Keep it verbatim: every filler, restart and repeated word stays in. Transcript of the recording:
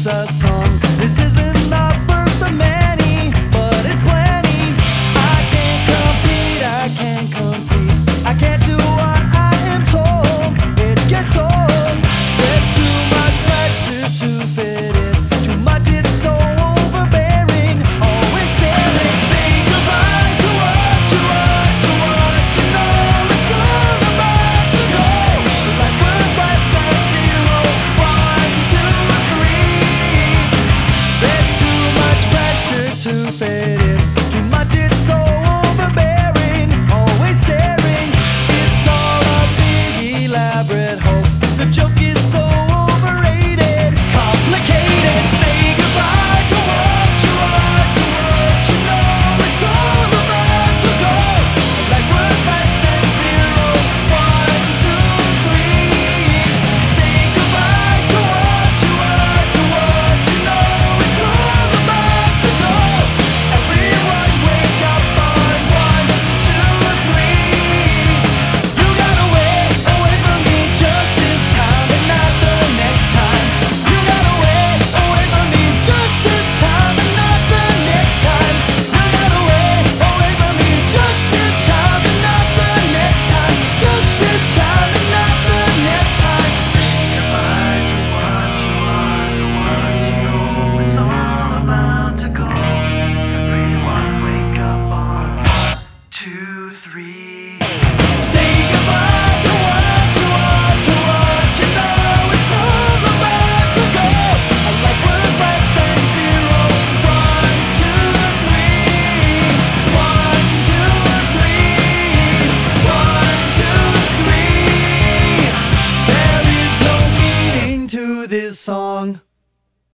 it's a song. This isn't the first of many, but it's plenty. I can't compete, I can't compete. I can't do what I am told. It gets old. There's too much pressure to fit in. Too much, it's so overbearing. Always staring. Say goodbye to what you are, to what you know. It's all about to go. Like we're less than zero, one, two, three. There's too much pressure to fit in. Too much, it's so overbearing. Always staring. It's all a big elaborate hoax. The joke is so overrated, complicated. Say goodbye to what you are, to what you know. It's all about to go. Like we're less than zero, one, two, three. Say goodbye to what you are, to what you know. It's all about to go. Everyone wake up on one, two, three. You got away, away from me just this time and not the next time. You got away, away from me just this time and not the next time. You got away, away from me just this time and not the next time. Just this time and not the next time. Say goodbye to what you are, to what you know. It's all about to go. Everyone wake up on one, two, three. Say goodbye to what you are, to what you know. It's all about to go. Like we're less than zero, one, two, three. One, two, three. One, two, three. There is no meaning to this song.